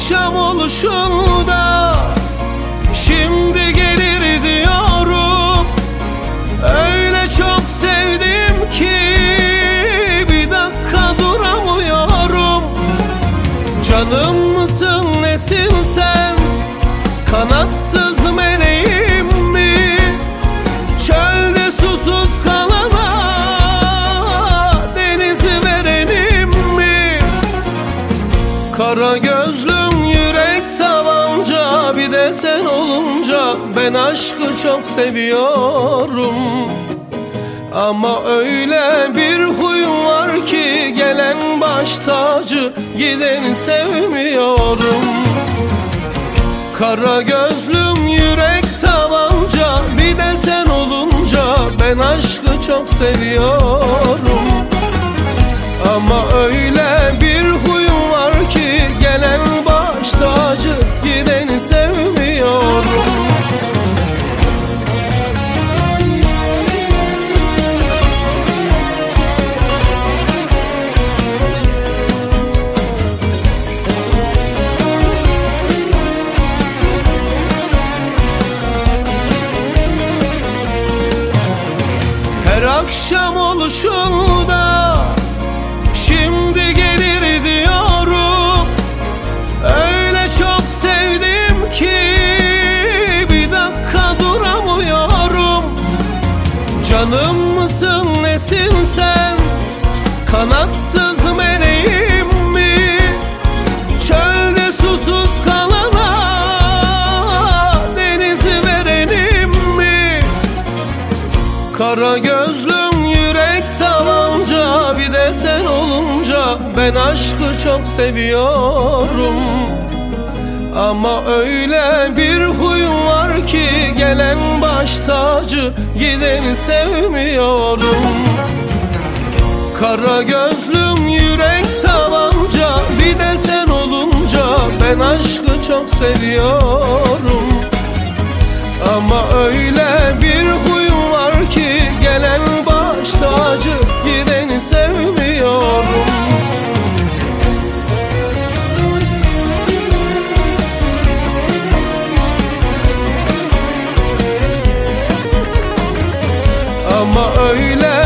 akşam oluşunda şimdi gelir diyorum. Öyle çok sevdim ki bir dakika duramıyorum. Canım mısın nesin sen, kanatsız meleğim mi? Çölde susuz kalana denizi verenim mi? Kara gözlüm yürek tabanca, bir de sen olunca ben aşkı çok seviyorum. Ama öyle bir huyum var ki gelen baş tacı, gideni sevmiyorum. Kara gözlüm yürek tabanca, bir de sen olunca ben aşkı çok seviyorum. Ama öyle bir huyum var ki gelen baş tacı, gideni sevmiyorum. Her akşam oluşunda şimdi gelir diyorum. Öyle çok sevdim ki bir dakika duramıyorum. Canım mısın nesin sen, kanatsız meleğim mi? Çölde susuz kalana denizi verenim mi? Kara gözlüm yürek tabanca, bir de sen olunca ben aşkı çok seviyorum. Ama öyle bir huyum var ki gelen baş tacı, gideni sevmiyorum. Kara gözlüm yürek tabanca, bir de sen olunca ben aşkı çok seviyorum. Ama öyle bir huyum var ki gelen baş tacı, gideni sevmiyorum. Ama öyle